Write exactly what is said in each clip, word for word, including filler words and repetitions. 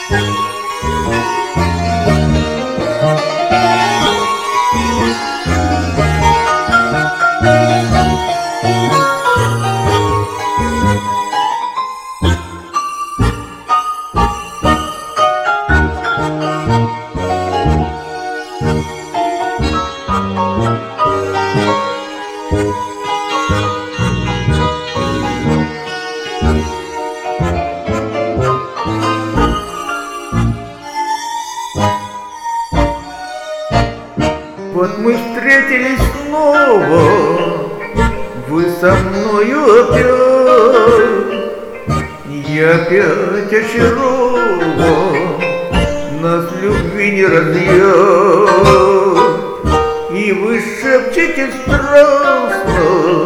Вот мы встретились снова, вы со мною опять, я опять очарован, нас любви не разъять. И вы шепчете страстно,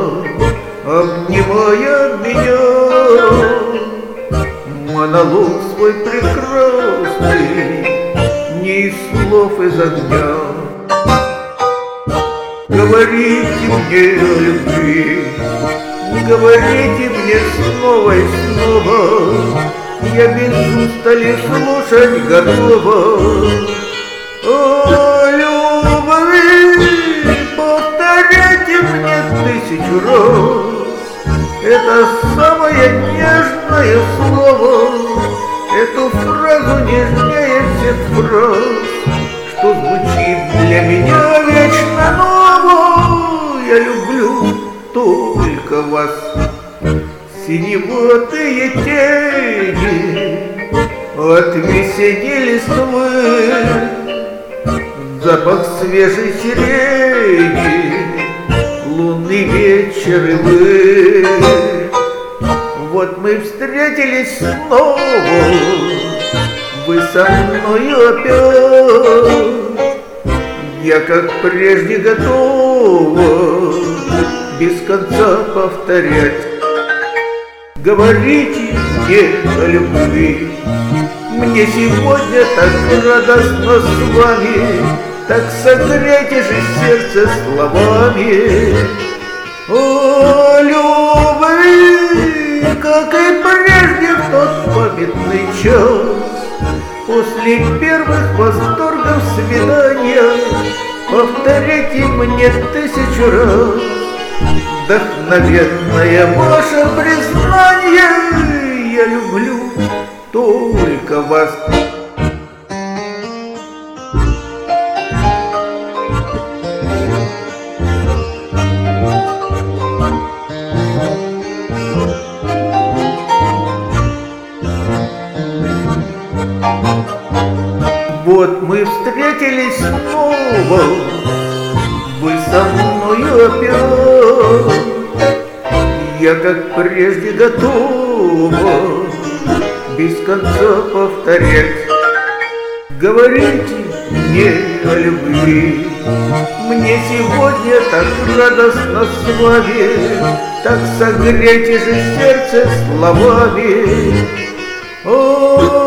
обнимая меня, монолог свой прекрасный, не из слов, из огня. Говорите мне о любви, говорите мне снова и снова, я без устали слушать готова. О любви, повторяйте мне тысячу раз, это самое нежное слово, эту фразу нежнее всех фраз, что звучит для меня вечно ново. Я люблю только вас, синеватые тени от весенней листвы, запах свежей сирени, лунный вечер и вы. Вот мы встретились снова, вы со мною опять, я как прежде готова без конца повторять. Говорите мне о любви, мне сегодня так радостно с вами, так согрейте же сердце словами. О любви, как и прежде в тот памятный час, после первых восторгов свидания, повторите мне тысячу раз вдохновенное ваше признание. Я люблю только вас. Вот мы встретились снова, вы со мною опять, я как прежде готова без конца повторять. Говорите мне о любви, мне сегодня так радостно с вами, так согрейте же сердце словами. О,